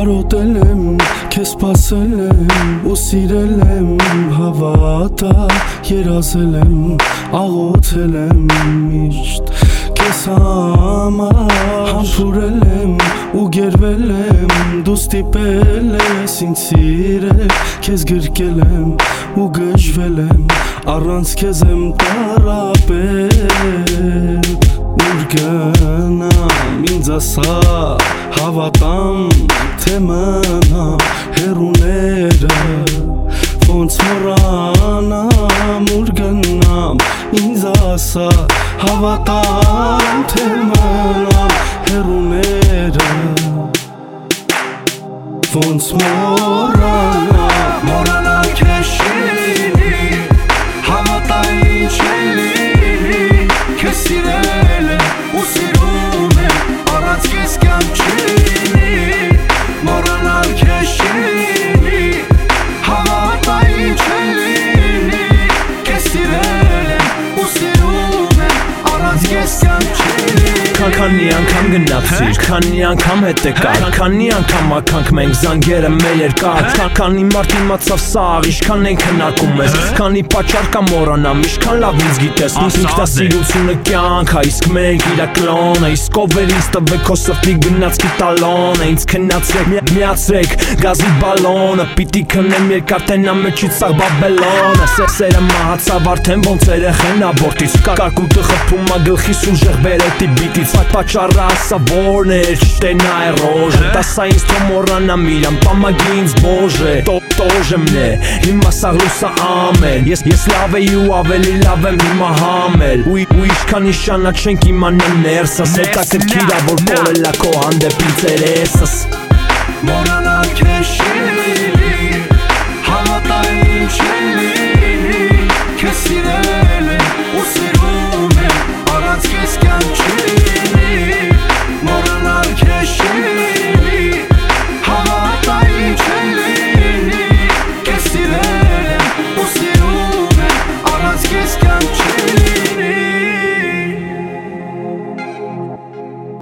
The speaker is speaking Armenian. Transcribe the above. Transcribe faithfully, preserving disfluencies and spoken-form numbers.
Կարոտել եմ, քեզ սպասել եմ ու սիրել եմ, հավատա երազել եմ, աղոթել եմ միշտ քեզ համար, համբուրել եմ ու գերվել եմ, դու ստիպել ես ինձ սիրել, քեզ գրկել եմ ու գժվել եմ, առանց քեզ եմ տառապել, ուր գնամ ինձ ասա, հավատամ թե մնամ հեռուները, ոնց մոռանամ ուր գնամ ինձ ասա, հավատամ թե մնամ հեռուները, ոնց մոռանամ մոռանալ քեզ չի լինի, հավատա ինչ էլի, քեզ սիրել եմ ու սիրում եմ, առանց քեզ կյանք չի լինի, մոռանալ քեզ չի լինի, հավատա ինչ էլի, քեզ սիրել եմ ու սիրում եմ, առանց քեզ կյանք չի լինի. Քանի անգամ գնացիր, քանի անգամ հետ եկար, քանի անգամ ականք մենք զանգերը մեր երկար, քանի մարդ իմացավ սաղ, ինչքան ենք հնակում ես, քանի պատճառ կա մոռանամ, ինչքան լավ ինձ գիտես, ինքնասիրությունը կյանք, իսկ մենք իրա կլոնը, իսկ ով էր ինձ տվեք քո սրտի գնացքի տալոնը, ինձ քնացրեք, միացրեք գազի բալոնը, պիտի քնեմ երկար տենամ մեջից սաղ բաբելոնը, սերը մահացավ արդեն ոնց երեխեն աբորտից, կարկուտը խփում ա գլխիս ու ժեղբերետի բիտից, պատճառը ասա որն էր, չտենա է ռոժը, տասա ինձ թո մոռանամ իրան, պամագի ինձ բոժը, տոժը մնե, հիմա սաղ լուսա ամեն, ես լավ էի ու ավելի լավ եմ հիմա համել, ու ինչքան նշանա չենք իմանա ներսս, հետաքրքիրա որ կորելա քո հանդեպ ինձ երեսս, մոռանալ քեզ չի լինի, հավատա ինչ էլի, քեզ սիրել